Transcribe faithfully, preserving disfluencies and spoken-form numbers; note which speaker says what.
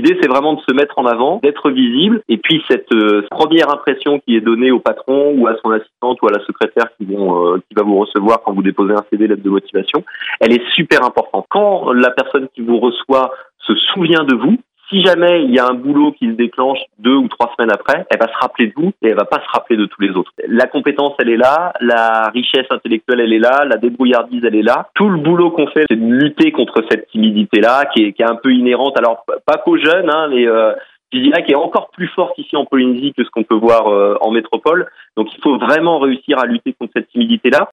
Speaker 1: l'idée, c'est vraiment de se mettre en avant, d'être visible, et puis cette euh, première impression qui est donnée au patron ou à son assistante ou à la secrétaire qui vont euh, qui va vous recevoir quand vous déposez un C V, lettre de motivation, elle est super importante. Quand la personne qui vous reçoit se souvient de vous, si jamais il y a un boulot qui se déclenche deux ou trois semaines après, elle va se rappeler de vous et elle va pas se rappeler de tous les autres. La compétence, elle est là, la richesse intellectuelle, elle est là, la débrouillardise, elle est là. Tout le boulot qu'on fait, c'est de lutter contre cette timidité-là, qui est, qui est un peu inhérente. Alors, pas qu'aux jeunes, hein, mais euh, je dirais qu'elle est encore plus forte ici en Polynésie que ce qu'on peut voir euh, en métropole. Donc, il faut vraiment réussir à lutter contre cette timidité-là.